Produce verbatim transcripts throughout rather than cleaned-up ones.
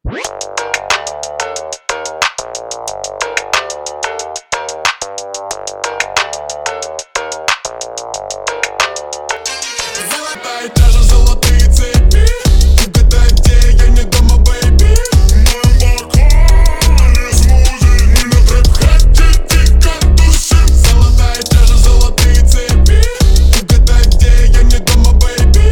Золотая чаша, золотые цепи. Угадай, где я не дома, бэйби. Мы смузи, мы на трэп-хате дико тусим. Золотая чаша, золотые цепи. Угадай, где я не дома, бэйби.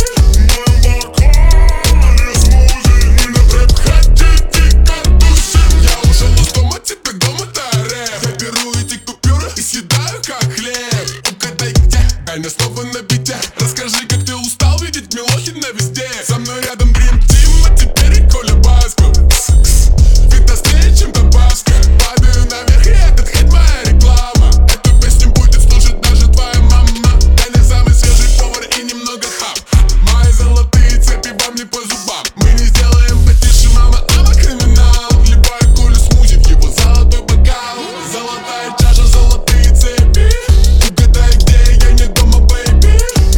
Мы смузи, мы на трэп-хате дико тусим. Я ушел из дома, теперь дома рэп. Я беру эти купюры и съедаю как хлеб. Угадай, где, Даня снова на бите. Расскажи, как ты устал видеть Милохина везде. Со мной рядом Дрим Тим, а теперь и Коля Баско. Ведь острее, чем Табаско. Падаю наверх, и этот хит моя реклама. Эту песню будет слушать даже твоя мама. Даня самый свежий повар и немного хап. Мои золотые цепи вам не по зубам. Мы не сделаем потише, мама, ама криминал. Вливаю Колю смузи в его золотой бокал. Золотая чаша, золотые цепи. Угадай, где я не дома, бэйби.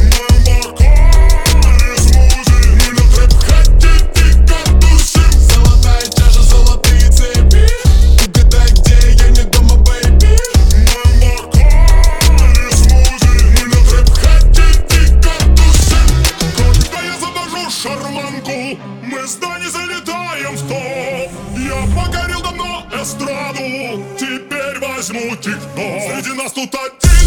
Золотая чаша, золотые цепи. Угадай, где я не дома, бэйби. Мы на трэп-хате дико тусим. Когда я завожу шарманку, мы с Даней залетаем в топ. Я покорил давно эстраду, теперь возьму тик-топ. Среди нас тут один